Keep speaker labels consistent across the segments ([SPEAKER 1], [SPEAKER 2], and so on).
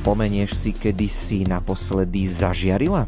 [SPEAKER 1] spomenieš si, kedy si naposledy zažiarila?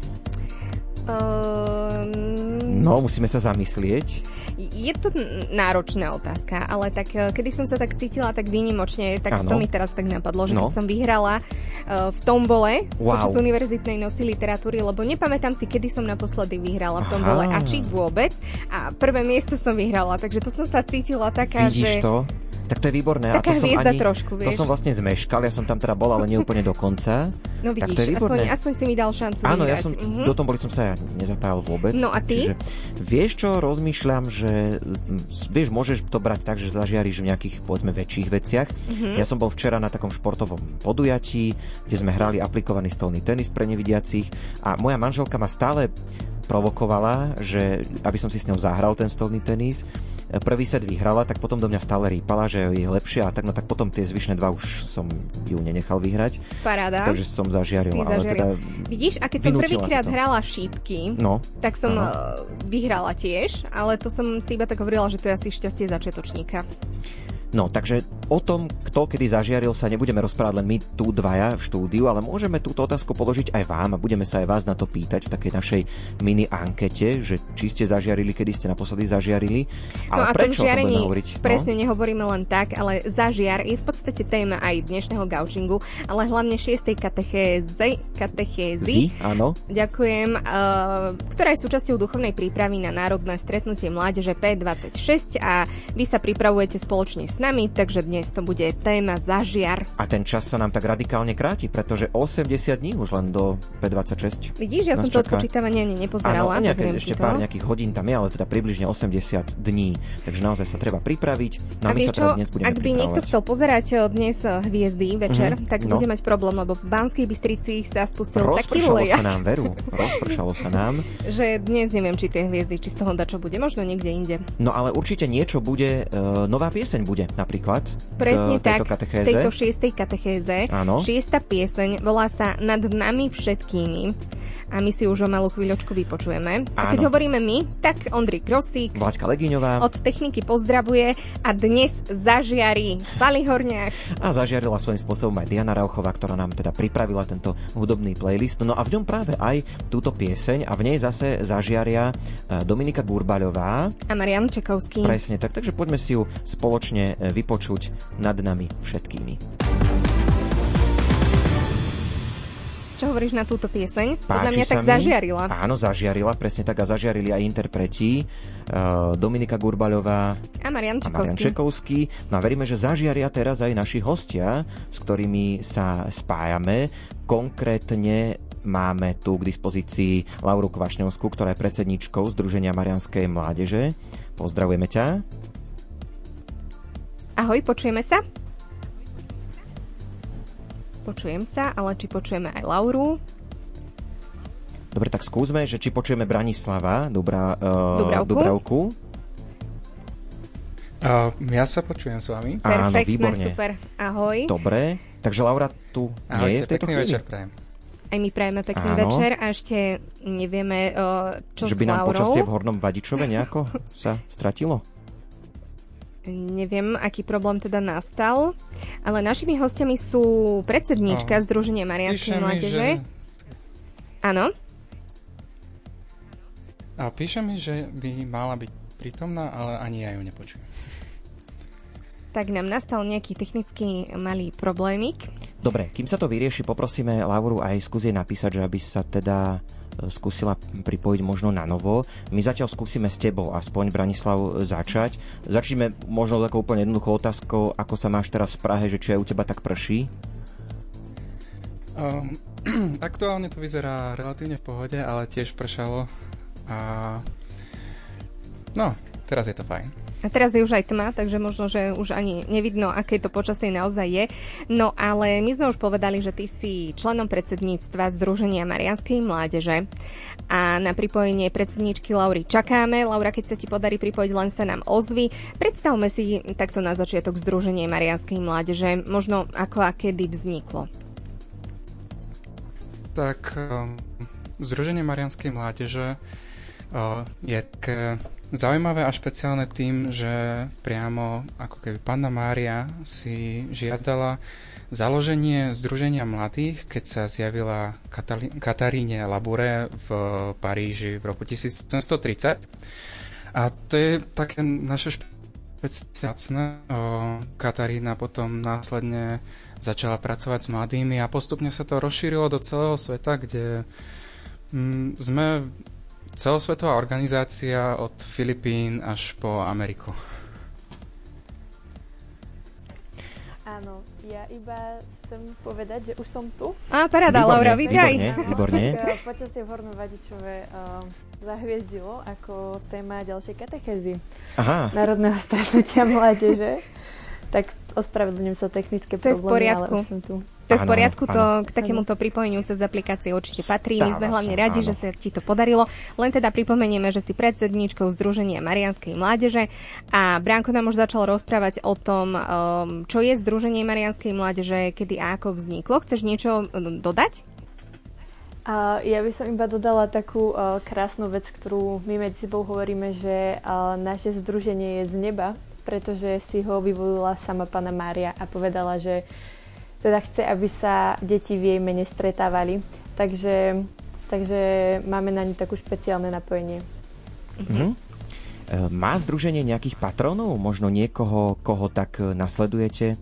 [SPEAKER 1] No, musíme sa zamyslieť.
[SPEAKER 2] Je to náročná otázka, ale tak kedy som sa tak cítila tak výnimočne, tak to mi teraz tak napadlo, že keď som vyhrala v tombole počas univerzitnej noci literatúry, lebo nepamätám si, kedy som naposledy vyhrala v tombole a či vôbec. A prvé miesto som vyhrala, takže to som sa cítila taká,
[SPEAKER 1] Vidíš to? Tak to je výborné.
[SPEAKER 2] Taká hviezda trošku, vieš.
[SPEAKER 1] To som vlastne zmeškal, ja som tam teda bol, ale nie úplne do konca.
[SPEAKER 2] No vidíš,
[SPEAKER 1] tak to je výborné.
[SPEAKER 2] aspoň si mi dal šancu
[SPEAKER 1] Áno,
[SPEAKER 2] vyhrať.
[SPEAKER 1] ja som, do toho som sa nezapájal vôbec.
[SPEAKER 2] No a ty?
[SPEAKER 1] Čiže, vieš čo, rozmýšľam, že vieš, môžeš to brať tak, že zažiariš v nejakých, povedzme, väčších veciach. Ja som bol včera na takom športovom podujatí, kde sme hrali aplikovaný stolný tenis pre nevidiacich a moja manželka ma stále provokovala, že aby som si s ňou zahral ten stolný tenis. Prvý set vyhrala, tak potom do mňa stále rýpala, že je lepšie a tak, no tak potom tie zvyšné dva už som ju nenechal vyhrať.
[SPEAKER 2] Paráda.
[SPEAKER 1] Takže som zažiaril. Teda
[SPEAKER 2] vidíš, a keď som prvýkrát hrala šípky, tak som vyhrala tiež, ale to som si iba tak hovorila, že to je asi šťastie začiatočníka.
[SPEAKER 1] No, takže o tom, kto kedy zažiaril, sa nebudeme rozprávať len my tu dvaja v štúdiu, ale môžeme túto otázku položiť aj vám a budeme sa aj vás na to pýtať v takej našej mini ankete, že či ste zažiarili, kedy ste naposledy zažiarili. Ale
[SPEAKER 2] no a
[SPEAKER 1] prečo
[SPEAKER 2] tom žiarení
[SPEAKER 1] hovoriť?
[SPEAKER 2] Presne nehovoríme len tak, ale zažiar je v podstate téma aj dnešného gaučingu, ale hlavne 6. katechézy.
[SPEAKER 1] Áno.
[SPEAKER 2] Ďakujem, ktorá je súčasťou duchovnej prípravy na národné stretnutie mládeže P26 a vy sa pripravujete spoločne s nami, takže dnes to bude téma zažiar.
[SPEAKER 1] A ten čas sa nám tak radikálne kráti, pretože 80 dní už len do P26.
[SPEAKER 2] Vidíš, ja som to odpočítavania ani nepozerala.
[SPEAKER 1] Áno, ešte pár nejakých hodín tam je, ale teda približne 80 dní. Takže naozaj sa treba pripraviť. No a my sa teda dnes budeme
[SPEAKER 2] ak by niekto chcel pozerať dnes Hviezdy večer, tak bude mať problém, lebo v Banskej Bystrici sa spustil taký lejak.
[SPEAKER 1] Rozpršalo sa nám.
[SPEAKER 2] Že dnes neviem, či tie hviezdy, či z toho dačo bude, možno niekde inde.
[SPEAKER 1] No ale určite niečo bude, nová pieseň bude napríklad.
[SPEAKER 2] Presne tak,
[SPEAKER 1] katechéze.
[SPEAKER 2] Tejto 6. katechéze.
[SPEAKER 1] Áno.
[SPEAKER 2] 6. pieseň volá sa Nad nami všetkými. A my si už o malú chvíľočku vypočujeme. A keď hovoríme my, tak Ondrej Krosík,
[SPEAKER 1] Vláďka Legiňová
[SPEAKER 2] od techniky pozdravuje a dnes zažiarí Pali Horniak.
[SPEAKER 1] A zažiarila svojím spôsobom aj Diana Rauchová, ktorá nám teda pripravila tento hudobný playlist. No a v ňom práve aj túto pieseň a v nej zase zažiaria Dominika Gurbaľová
[SPEAKER 2] a Marián Čekovský.
[SPEAKER 1] Presne tak, takže poďme si ju spoločne vypočuť Nad nami všetkými.
[SPEAKER 2] Čo hovoríš na túto pieseň? Podľa
[SPEAKER 1] Páči
[SPEAKER 2] mňa tak zažiarila.
[SPEAKER 1] Áno, zažiarila, presne tak a zažiarili aj interpreti Dominika Gurbaľová
[SPEAKER 2] a Marián
[SPEAKER 1] Čekovský. No a veríme, že zažiaria teraz aj naši hostia, s ktorými sa spájame. Konkrétne máme tu k dispozícii Lauru Kvašňovskú, ktorá je predsedníčkou Združenia Marianskej mládeže. Pozdravujeme ťa.
[SPEAKER 2] Ahoj, počujeme sa? Počujem sa, ale či počujeme aj Lauru?
[SPEAKER 1] Dobre, tak skúsme, že či počujeme Branislava Dubravku.
[SPEAKER 3] Ja sa počujem s vami.
[SPEAKER 2] Perfektne,
[SPEAKER 1] výborne.
[SPEAKER 2] Super. Ahoj.
[SPEAKER 1] Dobre, takže Laura tu nie je v tejto chvíli?
[SPEAKER 3] Večer prajem.
[SPEAKER 2] Aj my prajeme pekný večer a ešte nevieme, čo
[SPEAKER 1] že
[SPEAKER 2] s Laurou.
[SPEAKER 1] by nám počasie v Hornom Vadičove nejako sa stratilo?
[SPEAKER 2] Neviem, aký problém teda nastal, ale našimi hostiami sú predsedníčka Združenia Marianskej mládeže. Áno.
[SPEAKER 3] A píše mi, že by mala byť prítomná, ale ani ja ju nepočujem.
[SPEAKER 2] Tak nám nastal nejaký technický malý problémik.
[SPEAKER 1] Dobre, kým sa to vyrieši, poprosíme Lauru aj skúsiť napísať, že aby sa teda skúsila pripojiť možno na novo. My zatiaľ skúsime s tebou aspoň, Branislav, začať. Začneme možno takou úplne jednoduchou otázkou, ako sa máš teraz v Prahe, že či aj u teba tak prší?
[SPEAKER 3] Aktuálne to vyzerá relatívne v pohode, ale tiež pršalo a no, teraz je to fajn.
[SPEAKER 2] A teraz je už aj tma, takže možno, že už ani nevidno, aké to počasie naozaj je. No ale my sme už povedali, že ty si členom predsedníctva Združenia Marianskej mládeže a na pripojenie predsedníčky Laury čakáme. Laura, keď sa ti podarí pripojiť, len sa nám ozvi. Predstavme si takto na začiatok Združenie Marianskej mládeže, možno ako a kedy vzniklo.
[SPEAKER 3] Tak, Združenie Marianskej mládeže je zaujímavé a špeciálne tým, že priamo ako keby Panna Mária si žiadala založenie Združenia mladých, keď sa zjavila Kataríne Labure v Paríži v roku 1730. A to je také naše špeciálne. Katarína potom následne začala pracovať s mladými a postupne sa to rozšírilo do celého sveta, kde sme celosvetová organizácia od Filipín až po Ameriku.
[SPEAKER 4] Áno, ja iba chcem povedať, že už som tu.
[SPEAKER 2] Paráda, Laura, vítaj.
[SPEAKER 1] Výborne.
[SPEAKER 4] Počasie v Hornom Vadičove zahviezdilo ako téma ďalšej katechézy.
[SPEAKER 1] Aha.
[SPEAKER 4] Národného stretnutia mládeže. Tak ospravedlňujem sa technické problémy, ale už som tu.
[SPEAKER 2] To je v poriadku, to k takémuto pripojeniu cez aplikácie určite patrí. My sme hlavne radi, že sa ti to podarilo. Len teda pripomenieme, že si predsedníčkou Združenia Mariánskej mládeže a Bránko nám už začal rozprávať o tom, čo je Združenie Mariánskej mládeže, kedy a ako vzniklo. Chceš niečo dodať?
[SPEAKER 4] Ja by som iba dodala takú krásnu vec, ktorú my medzi sebou hovoríme, že naše združenie je z neba, pretože si ho vyvolila sama Panna Mária a povedala, že teda chce, aby sa deti v jej mene stretávali. Takže máme na ňu takú špeciálne napojenie.
[SPEAKER 1] Má združenie nejakých patronov? Možno niekoho, koho tak nasledujete?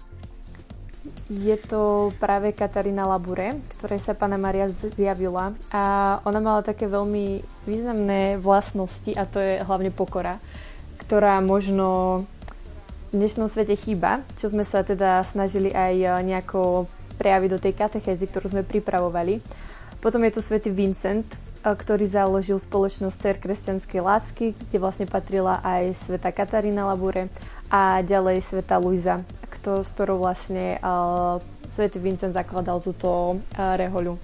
[SPEAKER 4] Je to práve Katarína Labure, ktorej sa Panna Mária zjavila. A ona mala také veľmi významné vlastnosti, a to je hlavne pokora, ktorá možno v dnešnom svete chýba, čo sme sa teda snažili aj nejako prejaviť do tej katechézy, ktorú sme pripravovali. Potom je to svätý Vincent, ktorý založil spoločnosť Dcér kresťanskej lásky, kde vlastne patrila aj svätá Katarína Labure a ďalej svätá Luisa, s ktorou vlastne svätý Vincent zakladal túto rehoľu.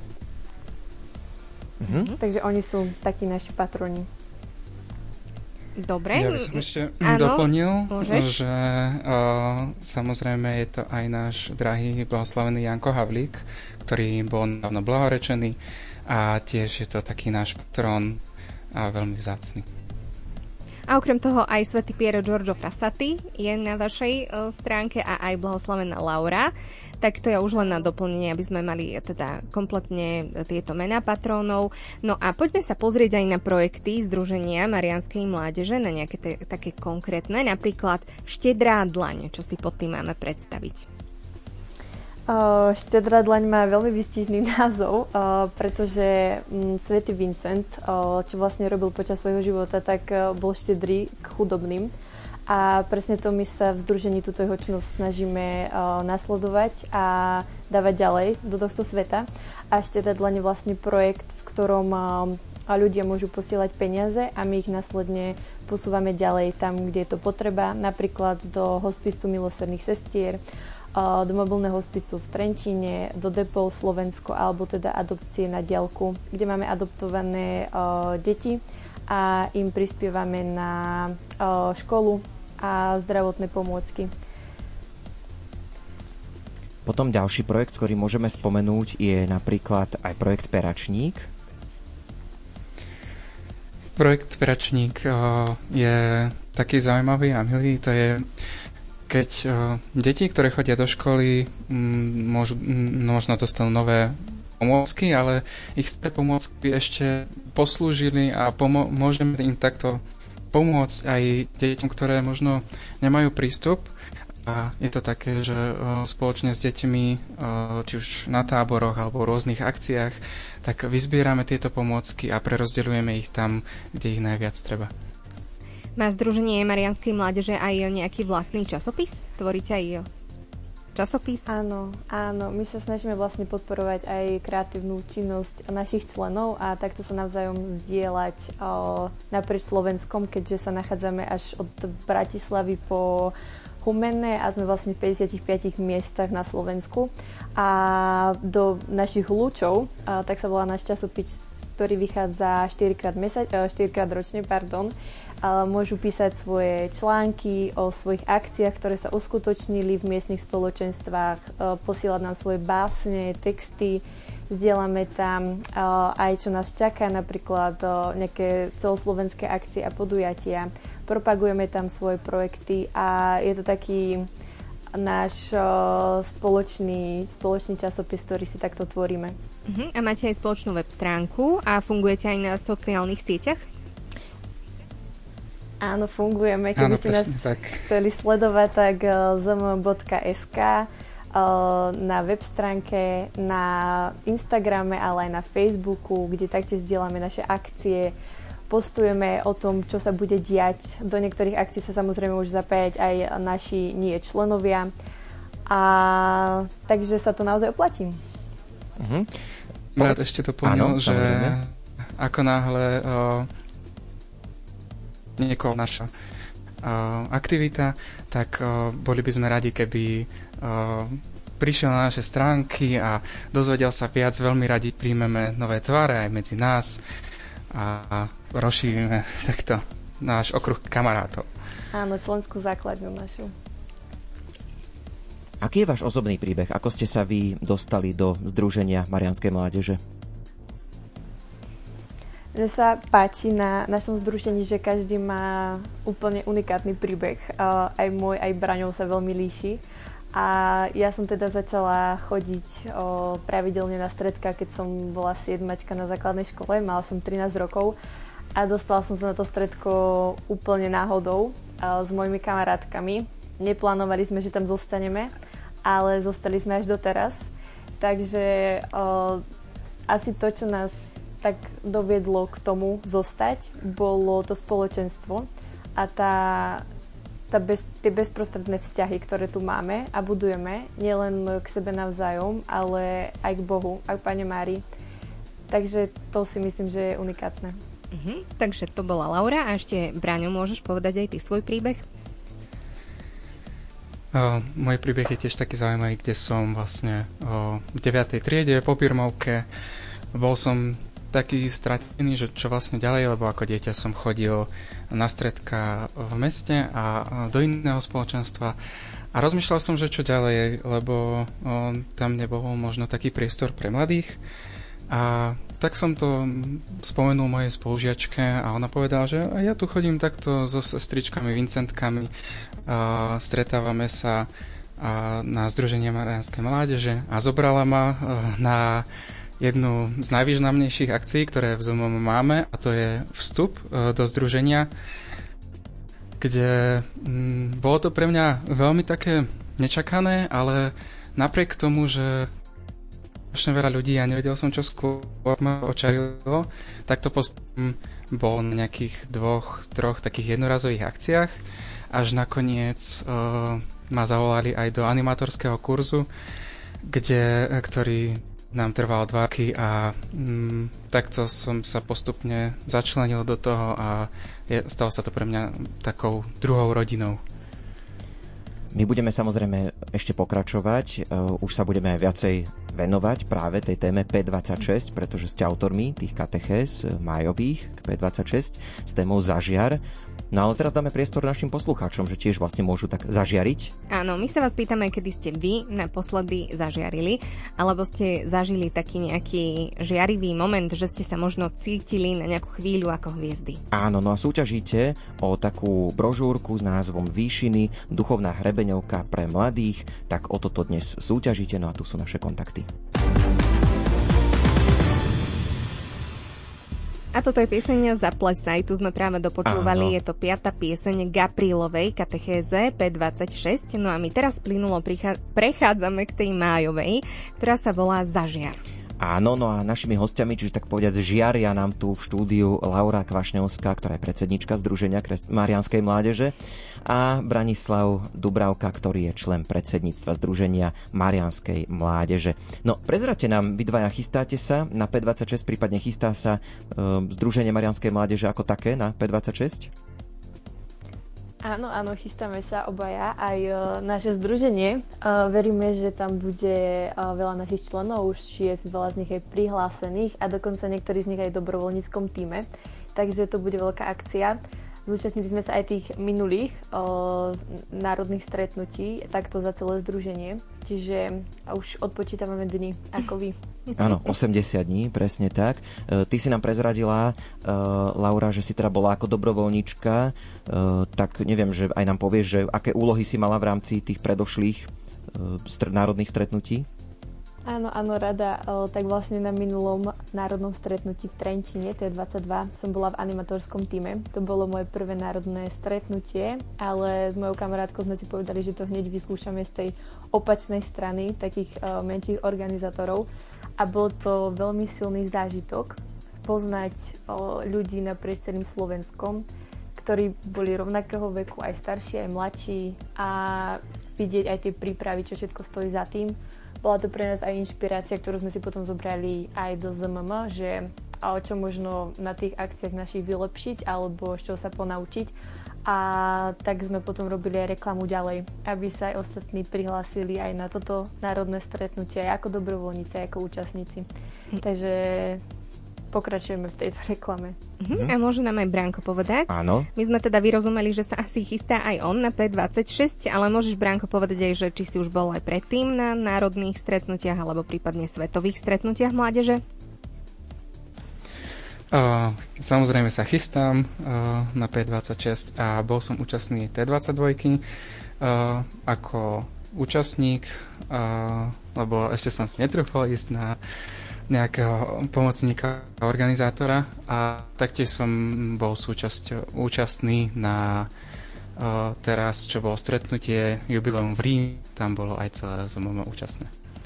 [SPEAKER 4] Takže oni sú takí naši patroni.
[SPEAKER 2] Dobre.
[SPEAKER 3] Ja by som ešte doplnil, že samozrejme je to aj náš drahý blahoslavený Janko Havlík, ktorý bol nedávno blahorečený a tiež je to taký náš patrón a veľmi vzácny.
[SPEAKER 2] A okrem toho aj svätý Piero Giorgio Frassati je na vašej stránke a aj blahoslavená Laura. Tak to je už len na doplnenie, aby sme mali teda kompletne tieto mená patrónov. No a poďme sa pozrieť aj na projekty Združenia Mariánskej mládeže, na nejaké také konkrétne, napríklad Štedrá dlaň, čo si pod tým máme predstaviť.
[SPEAKER 4] Štedrá dlaň má veľmi výstižný názov, pretože svätý Vincent, čo vlastne robil počas svojho života, tak bol štedrý k chudobným. A presne to my sa v združení túto jeho činnosť snažíme nasledovať a dávať ďalej do tohto sveta. A Štedrá dlaň je vlastne projekt, v ktorom ľudia môžu posielať peniaze a my ich následne posúvame ďalej tam, kde je to potreba, napríklad do hospicu milosrdných sestier, do mobilného hospicu v Trenčíne, do depov Slovensko alebo teda adopcie na diaľku, kde máme adoptované deti a im prispievame na školu a zdravotné pomôcky.
[SPEAKER 1] Potom ďalší projekt, ktorý môžeme spomenúť, je napríklad aj projekt Peračník.
[SPEAKER 3] Projekt Peračník je taký zaujímavý a milý. To je, keď deti, ktoré chodia do školy, možno dostanú nové pomôcky, ale ich staré pomôcky by ešte poslúžili a môžeme im takto pomôcť aj deťom, ktoré možno nemajú prístup. A je to také, že spoločne s deťmi, či už na táboroch alebo v rôznych akciách, tak vyzbierame tieto pomôcky a prerozdeľujeme ich tam, kde ich najviac treba.
[SPEAKER 2] Má Združenie Mariánskej mládeže aj nejaký vlastný časopis? Tvoríte aj časopis?
[SPEAKER 4] Áno. My sa snažíme vlastne podporovať aj kreatívnu činnosť našich členov a takto sa navzájom zdieľať naprieč Slovenskom, keďže sa nachádzame až od Bratislavy po Humenné a sme vlastne v 55 miestach na Slovensku. A do našich Lúčov, tak sa volá náš časopis, ktorý vychádza 4 krát ročne, môžu písať svoje články o svojich akciách, ktoré sa uskutočnili v miestnych spoločenstvách, posielať nám svoje básne, texty, Zdieľame tam aj, čo nás čaká, napríklad nejaké celoslovenské akcie a podujatia. Propagujeme tam svoje projekty a je to taký náš spoločný časopis, ktorý si takto tvoríme.
[SPEAKER 2] A máte aj spoločnú web stránku a fungujete aj na sociálnych sieťach?
[SPEAKER 4] Áno, fungujeme. Keby si nás chceli sledovať, tak zm.sk na web stránke, na Instagrame, ale aj na Facebooku, kde taktiež zdieľame naše akcie, postujeme o tom, čo sa bude diať. Do niektorých akcií sa samozrejme môžu zapájať aj naši nie členovia. Takže sa to naozaj oplatí.
[SPEAKER 3] Rád ešte doplnil, že ako náhle niekoho naša aktivita, tak boli by sme radi, keby prišiel na naše stránky a dozvedel sa viac. Veľmi radi príjmeme nové tváre aj medzi nás a rozšírime takto náš okruh kamarátov.
[SPEAKER 4] Áno, členskú základňu našu.
[SPEAKER 1] Aký je váš osobný príbeh? Ako ste sa vy dostali do Združenia Marianskej mládeže?
[SPEAKER 4] Mne sa páči na našom združení, že každý má úplne unikátny príbeh. Aj môj, aj Braňov sa veľmi líši. A ja som teda začala chodiť pravidelne na stredka, keď som bola 7-čka na základnej škole. Mala som 13 rokov a dostala som sa na to stredko úplne náhodou s mojimi kamarátkami. Neplánovali sme, že tam zostaneme, ale zostali sme až doteraz. Takže asi to, čo nás tak doviedlo k tomu zostať, bolo to spoločenstvo a tie bezprostredné vzťahy, ktoré tu máme a budujeme, nielen k sebe navzájom, ale aj k Bohu, aj k Pane Márii. Takže to si myslím, že je unikátne.
[SPEAKER 2] Takže to bola Laura a ešte, Braňo, môžeš povedať aj ty svoj príbeh?
[SPEAKER 3] Môj príbeh je tiež taký zaujímavý, kde som vlastne v 9. triede po pirmovke. Bol som taký stratený, že čo vlastne ďalej, lebo ako dieťa som chodil na stredka v meste a do iného spoločenstva a rozmýšľal som, že čo ďalej, lebo tam nebol možno taký priestor pre mladých a tak som to spomenul mojej spolužiačke a ona povedala, že ja tu chodím takto so sestričkami, Vincentkami, stretávame sa na Združenie Marianskej mládeže a zobrala ma na jednu z najvýznamnejších akcií, ktoré v ZMM máme, a to je vstup do združenia, kde bolo to pre mňa veľmi také nečakané, ale napriek tomu, že strašne veľa ľudí a nevedel som, čo skôr ma očarilo, tak to postupom bol na nejakých 2-3 takých jednorazových akciách, až nakoniec ma zavolali aj do animátorského kurzu, ktorý nám trval 2 roky a takto som sa postupne začlenil do toho a stalo sa to pre mňa takou druhou rodinou.
[SPEAKER 1] My budeme samozrejme ešte pokračovať, už sa budeme aj viacej venovať práve tej téme P26, pretože ste autormi tých katechéz májových k P26 s témou Zažiar. No ale teraz dáme priestor našim poslucháčom, že tiež vlastne môžu tak zažiariť.
[SPEAKER 2] Áno, my sa vás pýtame, kedy ste vy naposledy zažiarili, alebo ste zažili taký nejaký žiarivý moment, že ste sa možno cítili na nejakú chvíľu ako hviezdy.
[SPEAKER 1] Áno, no a súťažíte o takú brožúrku s názvom Výšiny, duchovná hrebeňovka pre mladých, tak o toto dnes súťažíte, no a tu sú naše kontakty.
[SPEAKER 2] A toto je pieseň Zaplesaj, tu sme práve dopočúvali,
[SPEAKER 1] Áno.
[SPEAKER 2] Je to 5. pieseň Gaprílovej katechéze P26, no a my teraz plynulo prechádzame k tej májovej, ktorá sa volá Zažiar.
[SPEAKER 1] Áno, no a našimi hostiami, čiže tak povedať, žiaria nám tu v štúdiu Laura Kvašňovská, ktorá je predsednička Združenia Marianskej mládeže, a Branislav Dubravka, ktorý je člen predsedníctva Združenia Marianskej mládeže. No, prezrate nám, vy dvaja, chystáte sa na P26, prípadne chystá sa Združenie Marianskej mládeže ako také na P26?
[SPEAKER 4] Áno, chystáme sa obaja, aj naše združenie. Veríme, že tam bude veľa našich členov, už je veľa z nich aj prihlásených a dokonca niektorí z nich aj v dobrovoľníckom tíme. Takže to bude veľká akcia. zúčastnili sme sa aj tých minulých národných stretnutí, takto za celé združenie. Čiže už odpočítavame dni, ako vy.
[SPEAKER 1] Áno, 80 dní, presne tak. Ty si nám prezradila, Laura, že si teda bola ako dobrovoľníčka, tak neviem, že aj nám povieš, že aké úlohy si mala v rámci tých predošlých národných stretnutí?
[SPEAKER 4] Áno, rada. Tak vlastne na minulom národnom stretnutí v Trenčine, to je 22, som bola v animatorskom týme. To bolo moje prvé národné stretnutie, ale s mojou kamarátkou sme si povedali, že to hneď vyskúšame z tej opačnej strany, takých menších organizátorov. A bol to veľmi silný zážitok spoznať ľudí naprieč celým Slovenskom, ktorí boli rovnakého veku, aj starší, aj mladší, a vidieť aj tie prípravy, čo všetko stojí za tým. Bola to pre nás aj inšpirácia, ktorú sme si potom zobrali aj do ZMM, že čo možno na tých akciách našich vylepšiť alebo z čoho sa ponaučiť. A tak sme potom robili aj reklamu ďalej, aby sa aj ostatní prihlásili aj na toto národné stretnutie, aj ako dobrovoľníci, aj ako účastníci. Takže pokračujeme v tejto reklame.
[SPEAKER 2] A môže nám aj Branko povedať?
[SPEAKER 1] Áno.
[SPEAKER 2] My sme teda vyrozumeli, že sa asi chystá aj on na P26, ale môžeš, Branko, povedať aj, že či si už bol aj predtým na národných stretnutiach alebo prípadne svetových stretnutiach mládeže?
[SPEAKER 3] Samozrejme sa chystám na P26 a bol som účastný T22 ako účastník, lebo ešte som si netrúfal ísť na nejakého pomocníka organizátora, a taktiež som bol účastný na teraz, čo bolo stretnutie jubileum v Ríme, tam bolo aj celé ZMM účastné.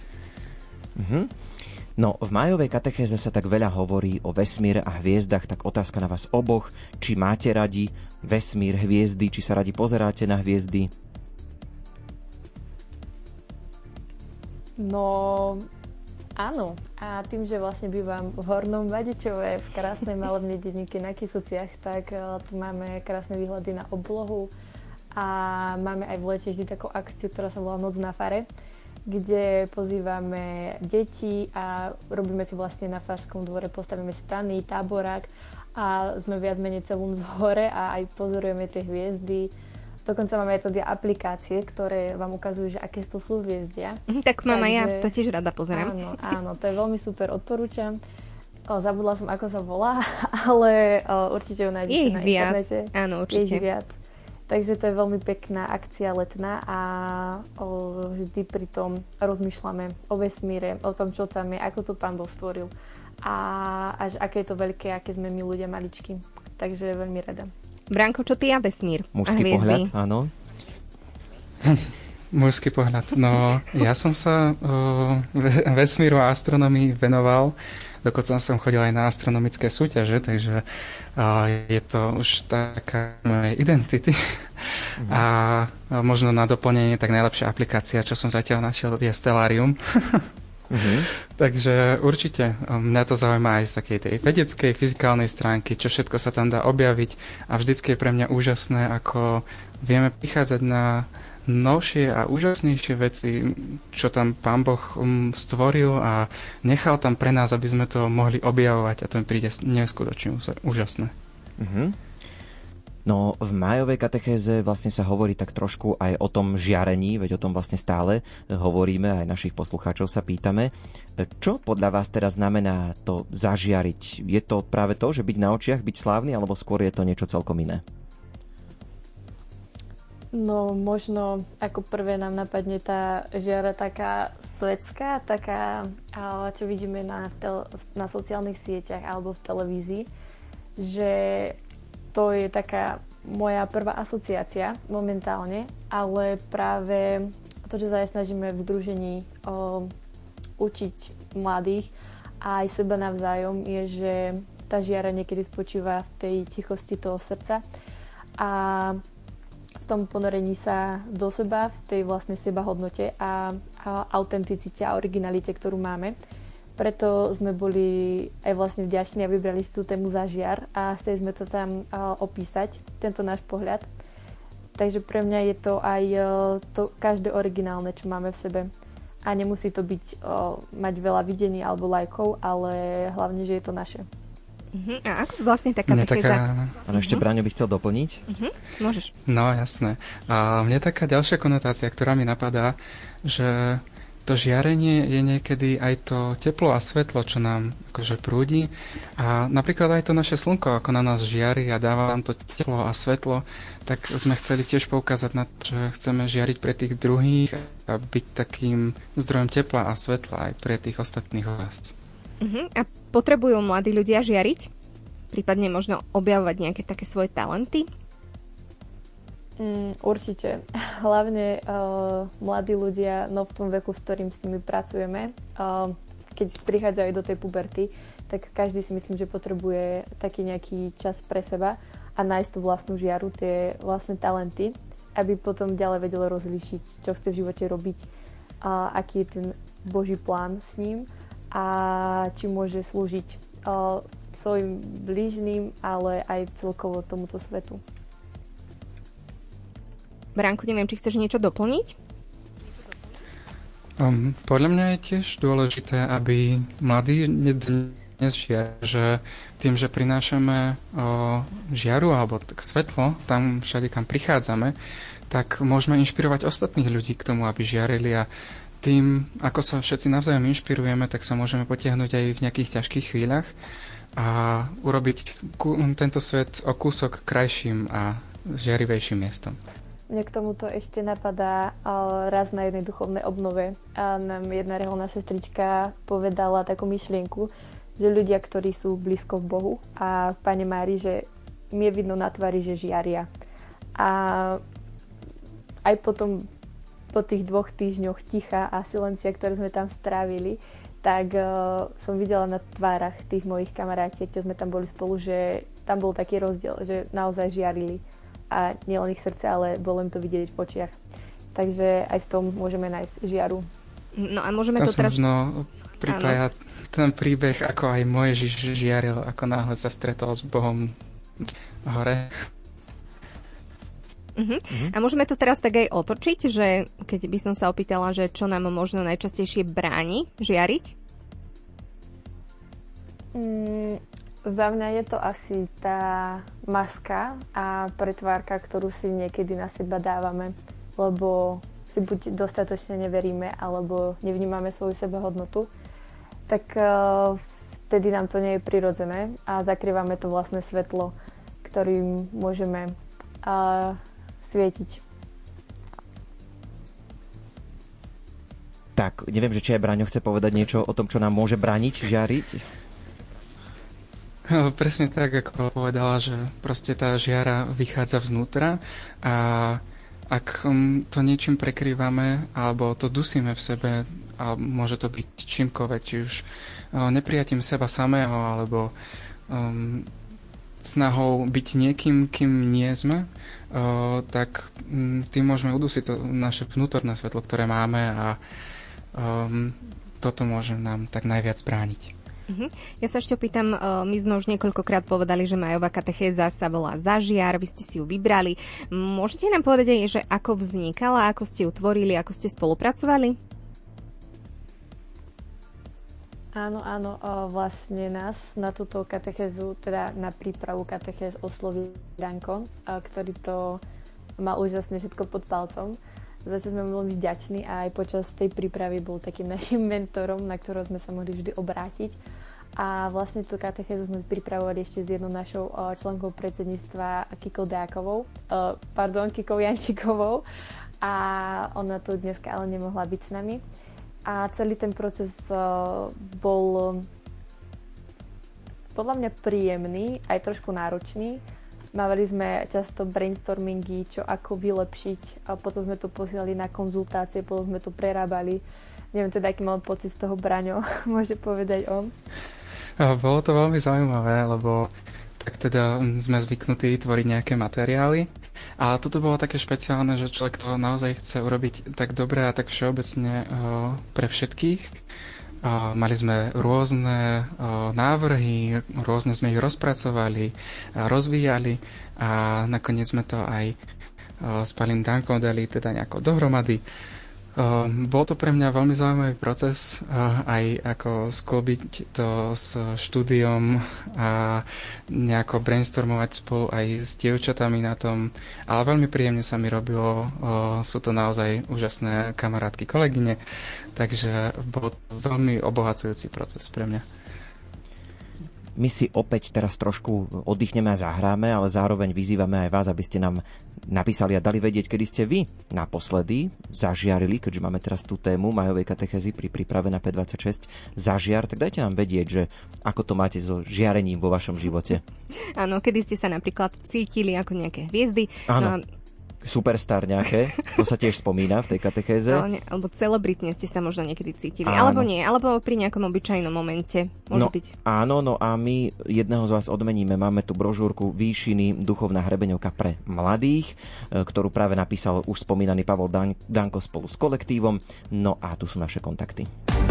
[SPEAKER 1] No, v májovej katechéze sa tak veľa hovorí o vesmíre a hviezdach, tak otázka na vás oboch, či máte radi vesmír, hviezdy, či sa radi pozeráte na hviezdy?
[SPEAKER 4] No, áno. A tým, že vlastne bývam v Hornom Vadičove, v krásnej malebnej dedinke na Kysociach, tak tu máme krásne výhľady na oblohu a máme aj v lete vždy takú akciu, ktorá sa volá Noc na fare, kde pozývame deti a robíme si vlastne na farskom dvore, postavíme stany, táborák a sme viac menej celom z hore a aj pozorujeme tie hviezdy. Dokonca máme aj teda aplikácie, ktoré vám ukazujú, že aké to sú hviezdia.
[SPEAKER 2] Tak mám aj ja to tiež rada pozerám.
[SPEAKER 4] Áno, to je veľmi super, odporúčam. Zabudla som, ako sa volá, ale určite ju nájdete na internete.
[SPEAKER 2] Áno, určite.
[SPEAKER 4] Je ich viac. Takže to je veľmi pekná akcia letná a vždy pri tom rozmýšľame o vesmíre, o tom, čo tam je, ako to Pán Boh stvoril a až aké je to veľké, aké sme my ľudia maličky. Takže veľmi rada.
[SPEAKER 2] Branko, čo ty a vesmír?
[SPEAKER 1] Mužský
[SPEAKER 2] a hviezdy?
[SPEAKER 1] Pohľad, áno.
[SPEAKER 3] Mužský pohľad. No, ja som sa vesmíru a astronomii venoval. Dokonca som chodil aj na astronomické súťaže, takže je to už taká moja identity. A možno na doplnenie, tak najlepšia aplikácia, čo som zatiaľ našiel, je Stellarium. Takže určite mňa to zaujíma aj z takej tej vedeckej, fyzikálnej stránky, čo všetko sa tam dá objaviť, a vždycky je pre mňa úžasné, ako vieme prichádzať na novšie a úžasnejšie veci, čo tam Pán Boh stvoril a nechal tam pre nás, aby sme to mohli objavovať, a to mi príde neskutočne úžasné.
[SPEAKER 1] No, v májovej katechéze vlastne sa hovorí tak trošku aj o tom žiarení, veď o tom vlastne stále hovoríme, aj našich poslucháčov sa pýtame. Čo podľa vás teraz znamená to zažiariť? Je to práve to, že byť na očiach, byť slávny, alebo skôr je to niečo celkom iné?
[SPEAKER 4] No, možno ako prvé nám napadne tá žiara taká svetská, taká, čo vidíme na sociálnych sieťach alebo v televízii, že to je taká moja prvá asociácia momentálne, ale práve to, čo sa aj snažíme v združení učiť mladých a aj seba navzájom, je, že tá žiara niekedy spočíva v tej tichosti toho srdca a v tom ponorení sa do seba, v tej vlastnej sebahodnote a autenticite a originalite, ktorú máme. Preto sme boli aj vlastne vďační a vybrali si tú tému Zažiar a chceli sme to tam opísať, tento náš pohľad. Takže pre mňa je to aj to každé originálne, čo máme v sebe. A nemusí to byť mať veľa videní alebo lajkov, ale hlavne, že je to naše.
[SPEAKER 2] A ako vlastne taká
[SPEAKER 3] taká...
[SPEAKER 1] Ale ešte Braňo by chcel doplniť?
[SPEAKER 2] Môžeš.
[SPEAKER 3] No, jasné. A mne taká ďalšia konotácia, ktorá mi napadá, že to žiarenie je niekedy aj to teplo a svetlo, čo nám akože prúdi. A napríklad aj to naše slnko, ako na nás žiari a dáva nám to teplo a svetlo, tak sme chceli tiež poukázať na to, že chceme žiariť pre tých druhých a byť takým zdrojom tepla a svetla aj pre tých ostatných vás.
[SPEAKER 2] A potrebujú mladí ľudia žiariť? Prípadne možno objavovať nejaké také svoje talenty?
[SPEAKER 4] Určite. Hlavne mladí ľudia, no v tom veku, s ktorým s nimi pracujeme, keď prichádzajú do tej puberty, tak každý si myslím, že potrebuje taký nejaký čas pre seba a nájsť tú vlastnú žiaru, tie vlastné talenty, aby potom ďalej vedelo rozlíšiť, čo chce v živote robiť, aký je ten Boží plán s ním a či môže slúžiť svojim blížnym, ale aj celkovo tomuto svetu.
[SPEAKER 2] Bránku, neviem, či chceš niečo doplniť?
[SPEAKER 3] Podľa mňa je tiež dôležité, aby mladí dnes žiari, že tým, že prinášame žiaru alebo tak svetlo tam všade, kam prichádzame, tak môžeme inšpirovať ostatných ľudí k tomu, aby žiarili a tým, ako sa všetci navzájom inšpirujeme, tak sa môžeme potiahnuť aj v nejakých ťažkých chvíľach a urobiť tento svet o kúsok krajším a žiarivejším miestom.
[SPEAKER 4] Mne k tomuto ešte napadá raz na jednej duchovnej obnove a nám jedna reholná sestrička povedala takú myšlienku, že ľudia, ktorí sú blízko v Bohu a Pane Mári, že mi je vidno na tvári, že žiaria. A aj potom po tých 2 týždňoch ticha a silencia, ktoré sme tam strávili, tak som videla na tvárach tých mojich kamarátiek, čo sme tam boli spolu, že tam bol taký rozdiel, že naozaj žiarili. A nielen ich srdce, ale bolo im to vidieť v očiach. Takže aj v tom môžeme nájsť žiaru.
[SPEAKER 2] No a môžeme
[SPEAKER 3] to
[SPEAKER 2] teraz...
[SPEAKER 3] možno pripájať ten príbeh, ako aj Mojžiš žiaril, ako náhle sa stretol s Bohom hore.
[SPEAKER 2] A môžeme to teraz tak aj otočiť, že keď by som sa opýtala, že čo nám možno najčastejšie bráni žiariť?
[SPEAKER 4] Za mňa je to asi tá maska a pretvárka, ktorú si niekedy na seba dávame, lebo si buď dostatočne neveríme, alebo nevnímame svoju sebahodnotu, tak vtedy nám to nie je prirodzené a zakrývame to vlastné svetlo, ktorým môžeme svietiť.
[SPEAKER 1] Tak, neviem, že či aj Braňo chce povedať niečo o tom, čo nám môže brániť žiariť?
[SPEAKER 3] Presne tak, ako povedala, že proste tá žiara vychádza vznútra a ak to niečím prekrývame alebo to dusíme v sebe, a môže to byť čímkoľvek, či už neprijatím seba samého alebo snahou byť niekým, kým nie sme, tak tým môžeme udusiť to naše vnútorné svetlo, ktoré máme a toto môže nám tak najviac brániť.
[SPEAKER 2] Ja sa ešte opýtam, my sme už niekoľkokrát povedali, že majová katechéza sa volá Zažiar, vy ste si ju vybrali. Môžete nám povedať aj, že ako vznikala, ako ste ju tvorili, ako ste spolupracovali?
[SPEAKER 4] Áno, vlastne nás na túto katechézu, teda na prípravu katechéz oslovil Danko, ktorý to mal úžasne všetko pod palcom. Za čo sme veľmi vďační a aj počas tej prípravy bol takým našim mentorom, na ktorého sme sa mohli vždy obrátiť. A vlastne tú katechézu sme pripravovali ešte s jednou našou členkou predsedníctva Kikou Jančikovou. A ona tu dneska ale nemohla byť s nami. A celý ten proces bol podľa mňa príjemný, aj trošku náročný. Mávali sme často brainstormingy, čo ako vylepšiť a potom sme to posielali na konzultácie, potom sme to prerábali. Neviem teda, aký mal pocit z toho Braňo, môže povedať on.
[SPEAKER 3] Bolo to veľmi zaujímavé, lebo tak teda sme zvyknutí tvoriť nejaké materiály a toto bolo také špeciálne, že človek to naozaj chce urobiť tak dobre a tak všeobecne pre všetkých. Mali sme rôzne návrhy, rôzne sme ich rozpracovali, rozvíjali a nakoniec sme to aj s Palým Dankom dali teda nejako dohromady Bol to pre mňa veľmi zaujímavý proces, aj ako sklbiť to s štúdiom a nejako brainstormovať spolu aj s dievčatami na tom, ale veľmi príjemne sa mi robilo, sú to naozaj úžasné kamarátky, kolegyne, takže bol to veľmi obohacujúci proces pre mňa.
[SPEAKER 1] My si opäť teraz trošku oddychneme a zahráme, ale zároveň vyzývame aj vás, aby ste nám napísali a dali vedieť, kedy ste vy naposledy zažiarili, keďže máme teraz tú tému majovej katechézy pri príprave na P26 zažiar, tak dajte nám vedieť, že ako to máte so žiarením vo vašom živote.
[SPEAKER 2] Áno, kedy ste sa napríklad cítili ako nejaké hviezdy.
[SPEAKER 1] Áno. Superstar nejaké, to sa tiež spomína v tej katechéze.
[SPEAKER 2] Alebo celebritne ste sa možno niekedy cítili.
[SPEAKER 1] Áno.
[SPEAKER 2] Alebo nie, alebo pri nejakom obyčajnom momente. Môže byť.
[SPEAKER 1] Áno, no a my jedného z vás odmeníme. Máme tu brožúrku Výšiny, duchovná hrebeňovka pre mladých, ktorú práve napísal už spomínaný Pavol Danko spolu s kolektívom. No a tu sú naše kontakty.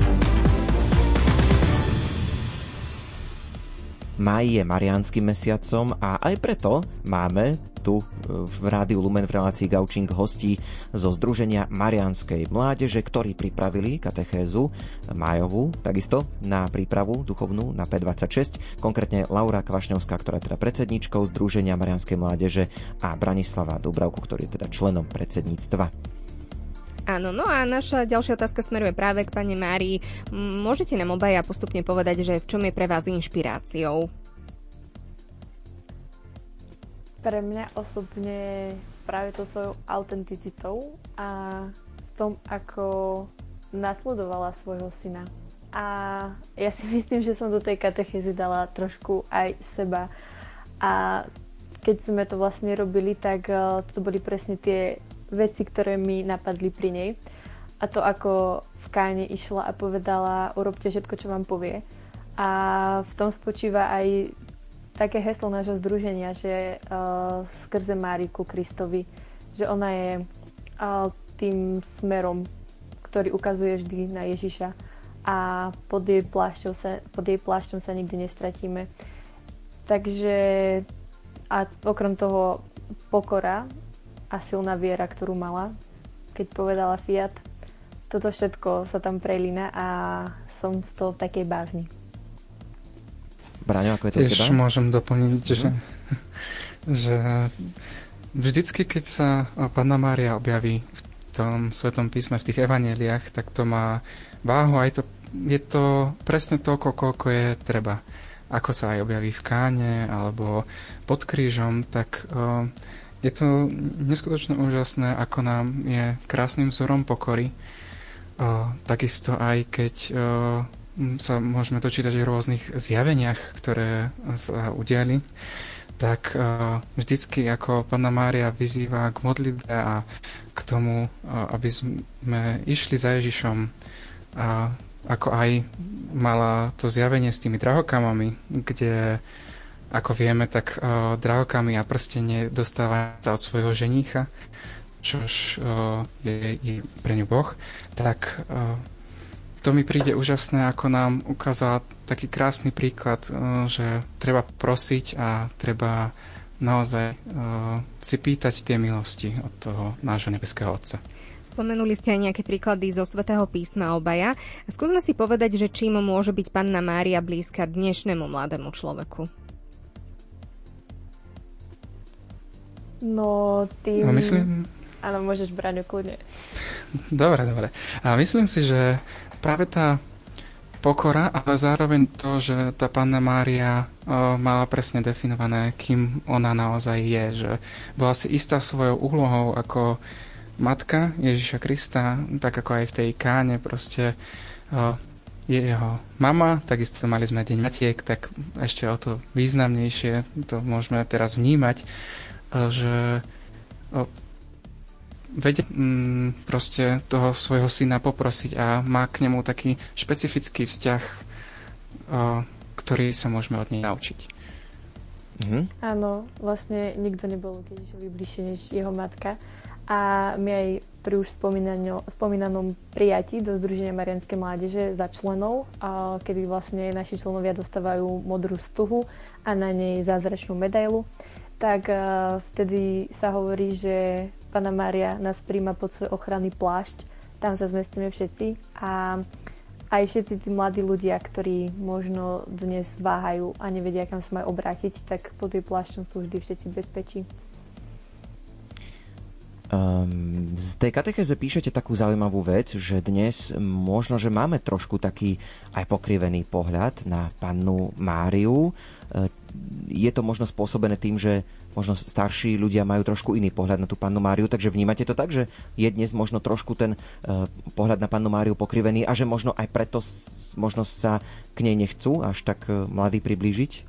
[SPEAKER 1] Maj je mariánskym mesiacom a aj preto máme tu v Rádiu Lumen v relácii Gaučing hostí zo Združenia Mariánskej mládeže, ktorí pripravili katechézu májovú, takisto na prípravu duchovnú na P26, konkrétne Laura Kvašňovská, ktorá je teda predsedničkou Združenia Mariánskej mládeže a Branislava Dubravku, ktorý je teda členom predsedníctva.
[SPEAKER 2] Áno, no a naša ďalšia otázka smeruje práve k pani Márii. Môžete nám obaja postupne povedať, že v čom je pre vás inšpiráciou?
[SPEAKER 4] Pre mňa osobne práve to svojou autenticitou a v tom, ako nasledovala svojho syna. A ja si myslím, že som do tej katechézy dala trošku aj seba. A keď sme to vlastne robili, tak to boli presne tie veci, ktoré mi napadli pri nej. A to, ako v Káne išla a povedala, urobte všetko, čo vám povie. A v tom spočíva aj také heslo nášho združenia, že skrze Máriku Kristovi, že ona je tým smerom, ktorý ukazuje vždy na Ježiša a pod jej plášťom sa nikdy nestratíme. Takže a okrem toho pokora a silná viera, ktorú mala, keď povedala Fiat. Toto všetko sa tam prelína a som z toho v takej bázni.
[SPEAKER 1] Braňo, ako je to teba?
[SPEAKER 3] Tiež môžem doplniť, že vždycky, keď sa Panna Mária objaví v tom Svetom písme, v tých evanjeliách, tak to má váhu a je to presne toľko, koľko je treba. Ako sa aj objaví v Káne alebo pod krížom, tak je to neskutočne úžasné, ako nám je krásnym vzorom pokory. Takisto aj keď sa môžeme dočítať o rôznych zjaveniach, ktoré sa udiali, tak vždycky ako Panna Mária vyzýva k modlitbe a k tomu, aby sme išli za Ježišom. A ako aj mala to zjavenie s tými drahokamami, kde ako vieme, tak drahokamy a prstenie dostáva sa od svojho ženícha, čož je pre ňu Boh, tak to mi príde úžasné, ako nám ukázal taký krásny príklad, že treba prosiť a treba naozaj si pýtať tie milosti od toho nášho nebeského Otca.
[SPEAKER 2] Spomenuli ste aj nejaké príklady zo Svätého písma obaja. Skúsme si povedať, že čím môže byť Panna Mária blízka dnešnému mladému človeku.
[SPEAKER 4] No, tým...
[SPEAKER 3] No, myslím...
[SPEAKER 4] Áno, môžeš, Braňo, kľudne.
[SPEAKER 3] Dobre. A myslím si, že práve tá pokora, ale zároveň to, že tá Panna Mária mala presne definované, kým ona naozaj je, že bola si istá svojou úlohou ako matka Ježiša Krista, tak ako aj v tej Káne proste je jeho mama, takisto mali sme Deň matiek, tak ešte o to významnejšie to môžeme teraz vnímať, že vedie proste toho svojho syna poprosiť a má k nemu taký špecifický vzťah, ktorý sa môžeme od nej naučiť.
[SPEAKER 4] Áno, vlastne nikto nebol k Ježišovi bližšie než jeho matka a my aj pri už spomínanom prijatí do Združenia Mariánskej mládeže za členov, kedy vlastne naši členovia dostávajú modrú stuhu a na nej zázračnú medailu, tak vtedy sa hovorí, že Panna Mária nás príjma pod svoj ochranný plášť, tam sa zmestíme všetci a aj všetci tí mladí ľudia, ktorí možno dnes váhajú a nevedia, kam sa majú obrátiť, tak pod jej plášťom sú vždy všetci v bezpečí.
[SPEAKER 1] Z tej katechéze píšete takú zaujímavú vec, že dnes možno, že máme trošku taký aj pokrivený pohľad na pannu Máriu. Je to možno spôsobené tým, že možno starší ľudia majú trošku iný pohľad na tú pannu Máriu, takže vnímate to tak, že je dnes možno trošku ten pohľad na pannu Máriu pokrivený a že možno aj preto možno sa k nej nechcú až tak mladí priblížiť?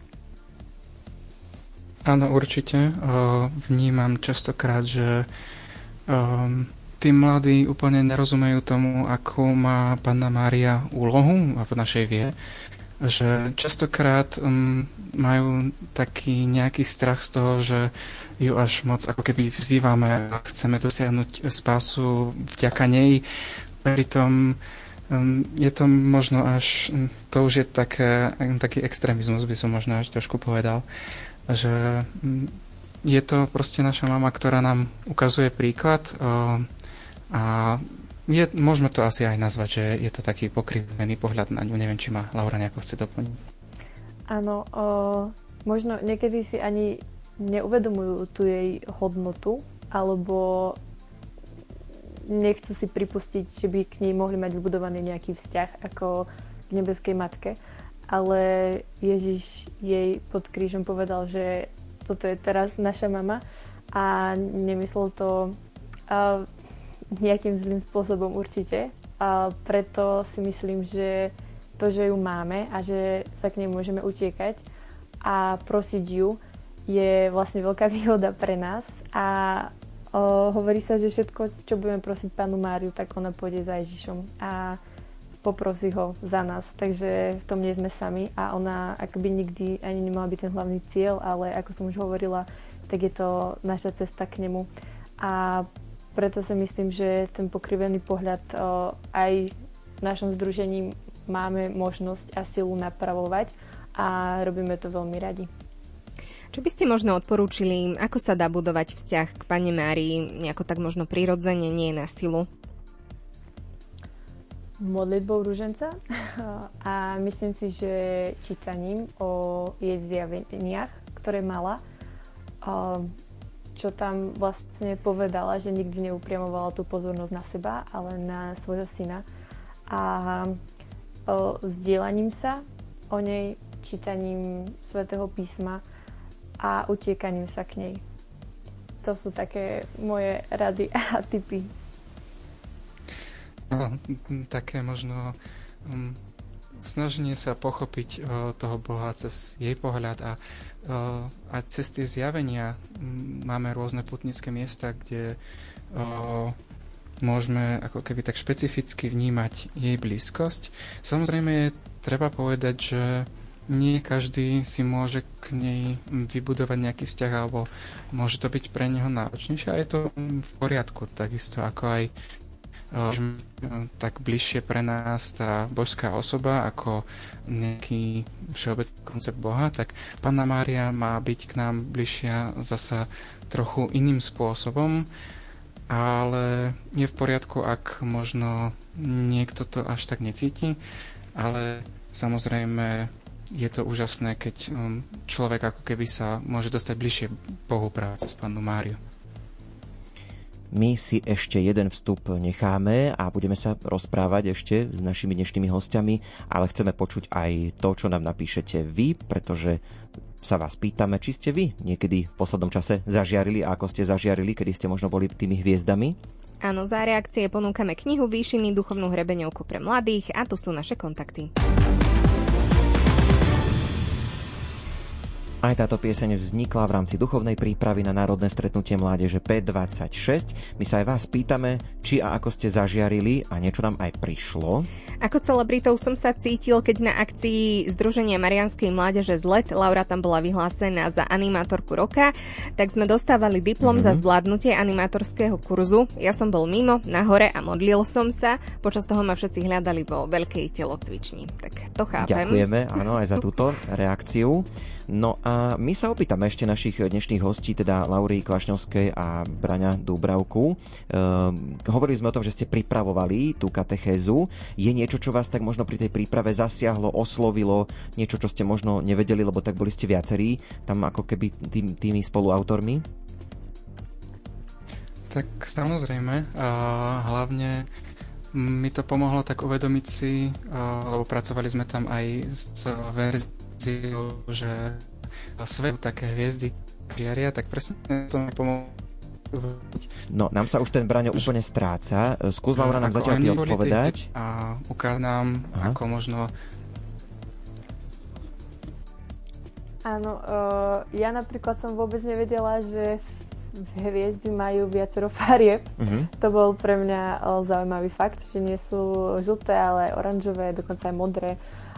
[SPEAKER 3] Áno, určite. Vnímam častokrát, že tí mladí úplne nerozumejú tomu, akú má panna Mária úlohu v našej viere. Že častokrát majú taký nejaký strach z toho, že ju až moc ako keby vzývame a chceme dosiahnuť spásu vďaka nej. Pritom je to možno až, to už je taký extrémizmus, by som možno až trošku povedal, že je to proste naša mama, ktorá nám ukazuje príklad a môžeme to asi aj nazvať, že je to taký pokrivený pohľad na ňu. Neviem, či ma Laura nejako chce doplniť.
[SPEAKER 4] Áno, možno niekedy si ani neuvedomujú tú jej hodnotu, alebo nechcú si pripustiť, že by k nej mohli mať vybudovaný nejaký vzťah ako k nebeskej matke. Ale Ježiš jej pod krížom povedal, že toto je teraz naša mama a nemyslel to nejakým zlým spôsobom určite. A preto si myslím, že to, že ju máme a že sa k nej môžeme utiekať a prosiť ju, je vlastne veľká výhoda pre nás. A hovorí sa, že všetko, čo budeme prosiť Pannu Máriu, tak ona pôjde za Ježišom a poprosí ho za nás. Takže v tom nie sme sami a ona akoby nikdy ani nemala byť ten hlavný cieľ, ale ako som už hovorila, tak je to naša cesta k nemu. A preto si myslím, že ten pokrivený pohľad aj v našom združení máme možnosť a silu napravovať a robíme to veľmi radi.
[SPEAKER 2] Čo by ste možno odporúčili, ako sa dá budovať vzťah k Panne Márii, nejako tak možno prirodzene, nie na silu?
[SPEAKER 4] Modlitbou ruženca a myslím si, že čítaním o jej zjaveniach, ktoré mala, čo tam vlastne povedala, že nikdy neupriamovala tú pozornosť na seba, ale na svojho syna. A zdieľaním sa o nej, čítaním Svätého písma a utiekaním sa k nej. To sú také moje rady a tipy.
[SPEAKER 3] Také možno snaženie sa pochopiť toho Boha cez jej pohľad a cez tie zjavenia máme rôzne putnické miesta, kde môžeme ako keby tak špecificky vnímať jej blízkosť. Samozrejme je treba povedať, že nie každý si môže k nej vybudovať nejaký vzťah alebo môže to byť pre neho náročnejšie a je to v poriadku, takisto ako aj tak bližšie pre nás tá božská osoba ako nejaký všeobecný koncept Boha, tak Panna Mária má byť k nám bližšia zasa trochu iným spôsobom, ale je v poriadku, ak možno niekto to až tak necíti, ale samozrejme je to úžasné, keď človek ako keby sa môže dostať bližšie Bohu práve cez Pannu Máriu.
[SPEAKER 1] My si ešte jeden vstup necháme a budeme sa rozprávať ešte s našimi dnešnými hostiami, ale chceme počuť aj to, čo nám napíšete vy, pretože sa vás pýtame, či ste vy niekedy v poslednom čase zažiarili a ako ste zažiarili, kedy ste možno boli tými hviezdami.
[SPEAKER 2] Áno, za reakcie ponúkame knihu Výšiny, duchovnú hrebeňovku pre mladých a tu sú naše kontakty.
[SPEAKER 1] Aj táto pieseň vznikla v rámci duchovnej prípravy na národné stretnutie mládeže P26. My sa aj vás pýtame, či a ako ste zažiarili a niečo nám aj prišlo.
[SPEAKER 2] Ako celebritou som sa cítil, keď na akcii Združenia Mariánskej mládeže Zlet Laura tam bola vyhlásená za animátorku roka, tak sme dostávali diplom za zvládnutie animátorského kurzu. Ja som bol mimo, nahore a modlil som sa. Počas toho ma všetci hľadali vo veľkej telocvični. Tak to chápem.
[SPEAKER 1] Ďakujeme, áno, aj za túto reakciu. No a my sa opýtame ešte našich dnešných hostí, teda Laury Kvašňovskej a Braňa Dúbravku. Hovorili sme o tom, že ste pripravovali tú katechézu. Je niečo, čo vás tak možno pri tej príprave zasiahlo, oslovilo, niečo, čo ste možno nevedeli, lebo tak boli ste viacerí, tam ako keby tými spoluautormi?
[SPEAKER 3] Tak samozrejme, hlavne mi to pomohlo tak uvedomiť si, lebo pracovali sme tam aj s verziou, že svet také hviezdy žiaria, tak presne to mi pomohlo.
[SPEAKER 1] No, nám sa už ten Braňo úplne stráca. Skús, Laura, nám zatiaľ odpovedať.
[SPEAKER 3] A ukáž nám, ako možno...
[SPEAKER 4] Áno, ja napríklad som vôbec nevedela, že hviezdy majú viacero farieb. To bol pre mňa zaujímavý fakt, že nie sú žlté, ale oranžové, dokonca aj modré.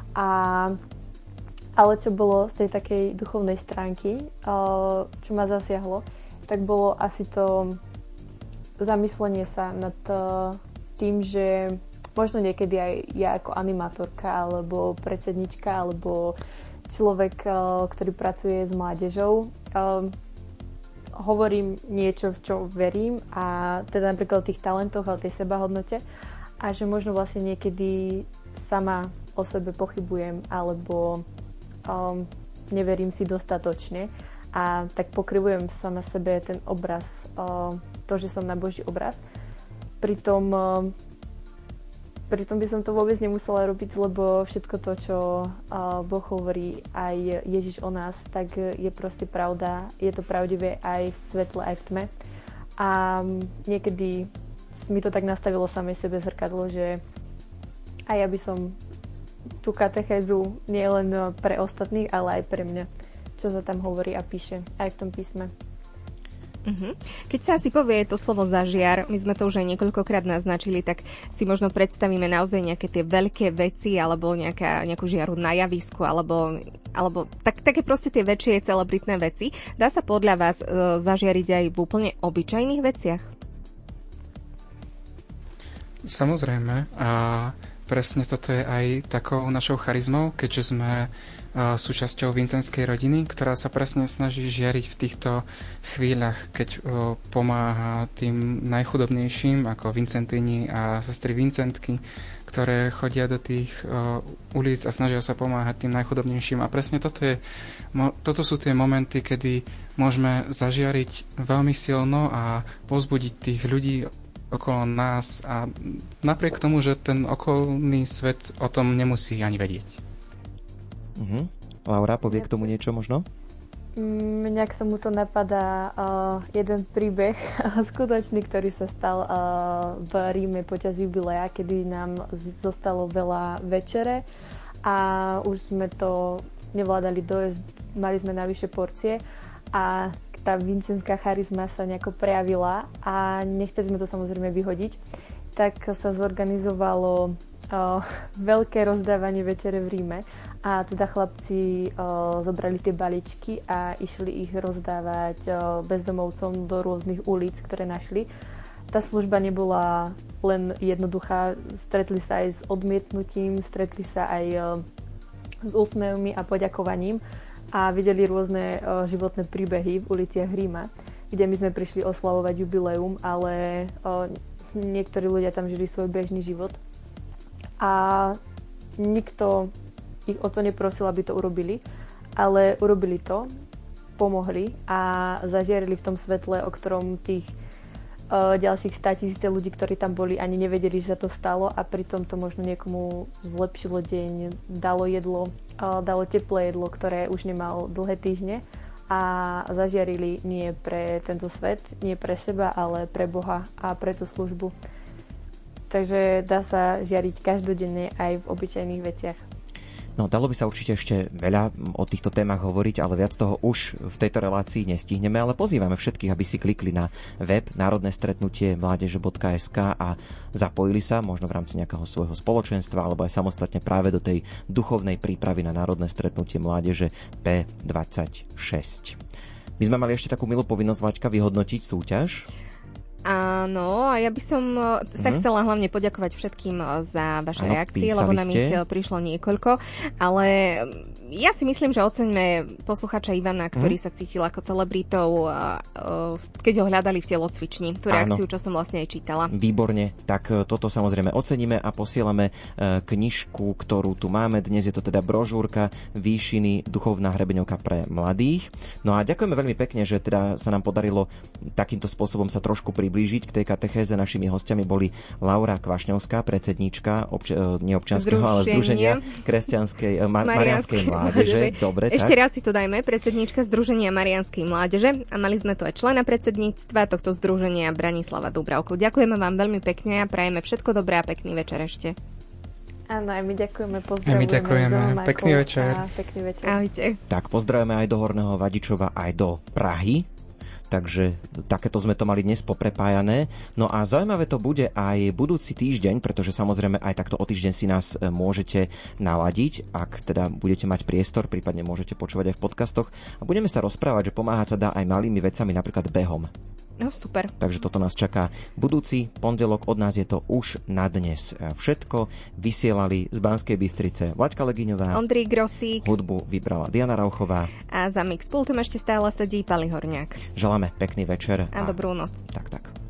[SPEAKER 4] Ale čo bolo z tej takej duchovnej stránky, čo ma zasiahlo, tak bolo asi to zamyslenie sa nad tým, že možno niekedy aj ja ako animátorka, alebo predsednička, alebo človek, ktorý pracuje s mládežou, hovorím niečo, v čo verím, a teda napríklad o tých talentoch a o tej sebahodnote, a že možno vlastne niekedy sama o sebe pochybujem, alebo neverím si dostatočne, a tak pokryvujem sama sebe ten obraz, to, že som na Boží obraz. Pritom by som to vôbec nemusela robiť, lebo všetko to, čo Boh hovorí, aj Ježiš o nás, tak je proste pravda. Je to pravdivé aj v svetle, aj v tme. A niekedy mi to tak nastavilo samej sebe zrkadlo, že aj ja by som tú katechézu nie len pre ostatných, ale aj pre mňa, čo sa tam hovorí a píše aj v tom písme.
[SPEAKER 2] Keď sa asi povie to slovo zažiar, my sme to už aj niekoľkokrát naznačili, tak si možno predstavíme naozaj nejaké tie veľké veci, alebo nejakú žiaru na javisku, alebo také proste tie väčšie celebritné veci. Dá sa podľa vás zažiariť aj v úplne obyčajných veciach?
[SPEAKER 3] Samozrejme. A presne toto je aj takou našou charizmou, keďže sme súčasťou vincenskej rodiny, ktorá sa presne snaží žiariť v týchto chvíľach, keď pomáha tým najchudobnejším, ako Vincentíni a sestry Vincentky, ktoré chodia do tých ulic a snažia sa pomáhať tým najchudobnejším. A presne toto sú tie momenty, kedy môžeme zažiariť veľmi silno a povzbudiť tých ľudí okolo nás, a napriek tomu, že ten okolný svet o tom nemusí ani vedieť.
[SPEAKER 1] Laura, povie k tomu niečo možno?
[SPEAKER 4] Mňa k tomuto napadá jeden príbeh skutočný, ktorý sa stal v Ríme počas jubilea, kedy nám zostalo veľa večere a už sme to nevládali dojesť, mali sme navyše porcie a tá vincenská charizma sa nejako prejavila a nechceli sme to samozrejme vyhodiť, tak sa zorganizovalo veľké rozdávanie večere v Ríme, a teda chlapci zobrali tie balíčky a išli ich rozdávať bezdomovcom do rôznych ulic, ktoré našli. Tá služba nebola len jednoduchá, stretli sa aj s odmietnutím, stretli sa aj s úsmevmi a poďakovaním a videli rôzne životné príbehy v uliciach Ríma, kde my sme prišli oslavovať jubileum, ale niektorí ľudia tam žili svoj bežný život a nikto ich o to neprosil, aby to urobili, ale urobili to, pomohli a zažiarili v tom svetle, o ktorom tých ďalších 100 000 ľudí, ktorí tam boli, ani nevedeli, že sa to stalo, a pritom to možno niekomu zlepšilo deň, dalo jedlo, dalo teplé jedlo, ktoré už nemal dlhé týždne, a zažiarili nie pre tento svet, nie pre seba, ale pre Boha a pre tú službu. Takže dá sa žiariť každodenne aj v obyčajných veciach.
[SPEAKER 1] No, dalo by sa určite ešte veľa o týchto témach hovoriť, ale viac toho už v tejto relácii nestihneme, ale pozývame všetkých, aby si klikli na web Národné stretnutie mládeže.sk a zapojili sa možno v rámci nejakého svojho spoločenstva alebo aj samostatne práve do tej duchovnej prípravy na Národné stretnutie mládeže P26. My sme mali ešte takú milú povinnosť, Vaďka, vyhodnotiť súťaž.
[SPEAKER 2] Áno, a ja by som sa chcela hlavne poďakovať všetkým za vaše reakcie, lebo nám ich prišlo niekoľko, ale ja si myslím, že oceňme posluchača Ivana, ktorý sa cítil ako celebritou, keď ho hľadali v telocvični. Tú reakciu, čo som vlastne aj čítala.
[SPEAKER 1] Výborne, tak toto samozrejme oceníme a posielame knižku, ktorú tu máme. Dnes je to teda brožúrka Výšiny, duchovná hrebeňovka pre mladých. No a ďakujeme veľmi pekne, že teda sa nám podarilo takýmto spôsobom sa trošku priblížiť k tej katechéze. Našimi hostiami boli Laura Kvašňovská, predsedníčka neobčianskeho, ale Združenia kresťanskej Mariánskej mládeže. Dobre,
[SPEAKER 2] ešte raz si to dajme, predsedníčka Združenia Mariánskej mládeže a mali sme tu aj člena predsedníctva tohto združenia Branislava Dúbravku. Ďakujeme vám veľmi pekne a prajeme všetko dobré a pekný večer ešte.
[SPEAKER 4] Áno, aj my ďakujeme, pozdravujeme.
[SPEAKER 3] Pekný večer.
[SPEAKER 4] Pekný večer.
[SPEAKER 2] Ahojte.
[SPEAKER 1] Tak pozdravujeme aj do Horného Vadičova, aj do Prahy. Takže takéto sme to mali dnes poprepájané. No a zaujímavé to bude aj budúci týždeň, pretože samozrejme aj takto o týždeň si nás môžete naladiť, ak teda budete mať priestor, prípadne môžete počúvať aj v podcastoch. A budeme sa rozprávať, že pomáhať sa dá aj malými vecami, napríklad behom.
[SPEAKER 2] No super.
[SPEAKER 1] Takže toto nás čaká budúci pondelok. Od nás je to už na dnes všetko. Vysielali z Banskej Bystrice Vlaďka Legiňová,
[SPEAKER 2] Ondrej Grosík,
[SPEAKER 1] hudbu vybrala Diana Rauchová
[SPEAKER 2] a za mix pultom ešte stále sedí Pali Horňák.
[SPEAKER 1] Želáme pekný večer
[SPEAKER 2] a dobrú noc.
[SPEAKER 1] Tak.